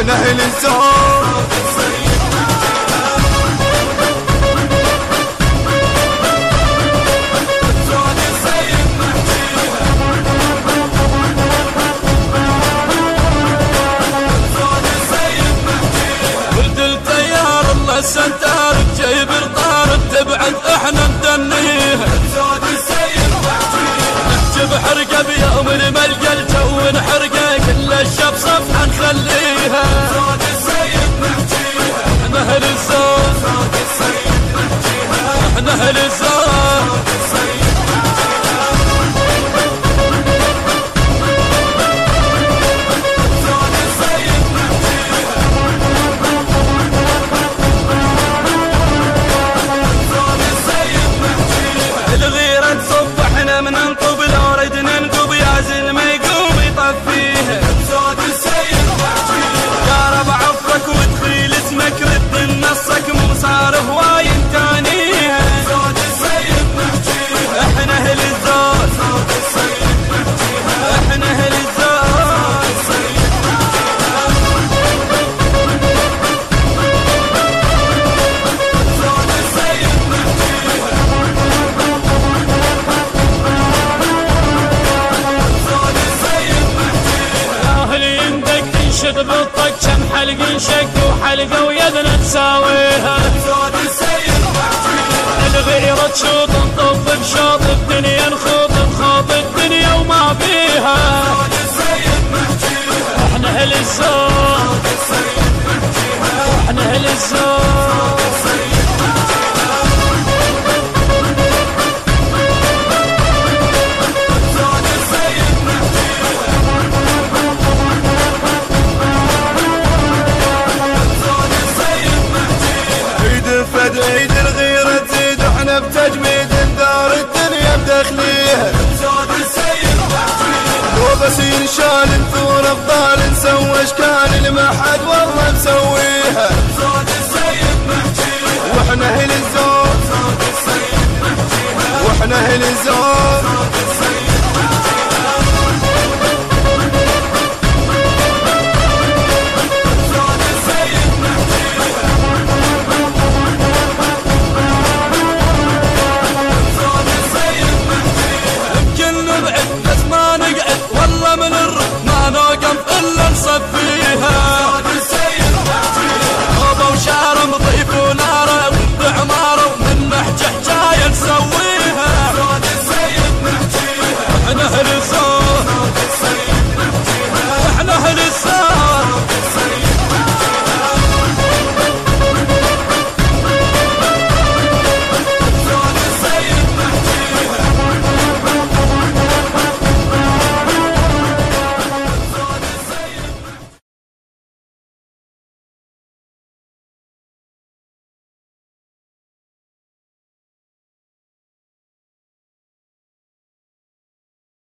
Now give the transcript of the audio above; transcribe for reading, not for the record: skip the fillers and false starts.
احنا اهل الزود. ولد التيار الله السنتار جايب الطار تبعد احنا ندنيه. نحجب حرقه بيوم ملقى الجو نحرقه كل الشب صفحه نخليها. احنا اهل الزود احنا اهل الزود. الغيرة تصب احنا من نطب لو ردنا نقوب يا زلمة يقوم يطفيها. يا رب عفرك وادخيل اسمك رد نصك مو صار هواين تانيها. احنا اهل الزود احنا اهل الزود. شد بالطق كم حلق نشق وحلقه ويدنا تساويها. الغيرة تشوط نطب بشوط الدنيا نخوض نخوض الدنيا وما فيها. احنا اهل الزود احنا اهل الزود. عيد الغيرة تزيد احنا بتجميد دار الدنيا بدخليها. لو بس ينشال نثور ابطال نسوي اشكال ما حد